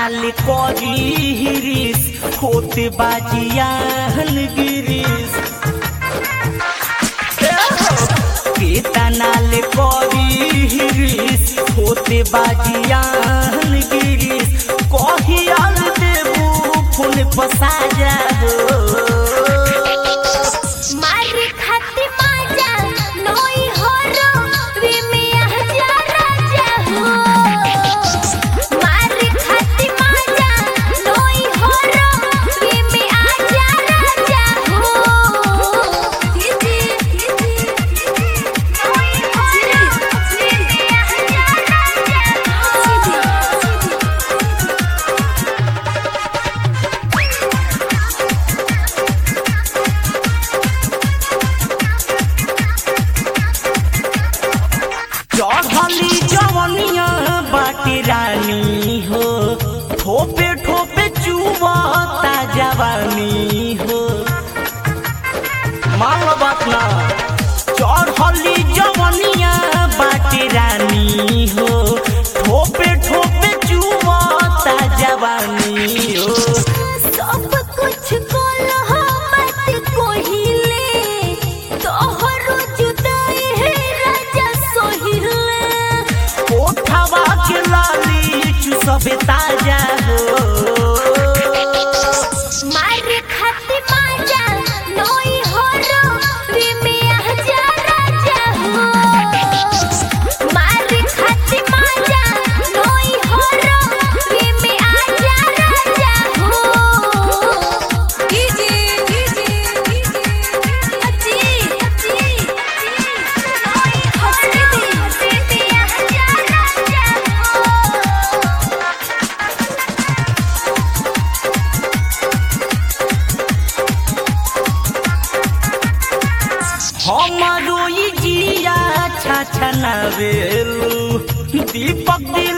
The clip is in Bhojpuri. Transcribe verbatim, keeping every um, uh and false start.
नाल करी हिरिस होते बाजियान गिरिस केता नाल करी हिरिस होते बाजियान गिरिस कहियाल देबू फूल पसाजा हो चढ़ली जवनिया बाटी रानी हो ठोपे ठोपे चुबता जवानी हो मान बात ना चढ़ली जवनिया बाटी रानी हो ठोपे ठोपे चुबता जवानी हो सब कुछ कोल्हा मत कोहिले तोहरो जुदाई है राजा सोहिले ओठवा के लाली चुसबे ताजा हो मारे खाती माजा नोई होरो वे में आजा राजा हो मारे खाती माजा नोई होरो वे में आजा राजा हो कीजे कीजे अच्छी अच्छी नोई हंसते हंसते आजा राजा हमारो जिया छाछना बेलू दीपक दिल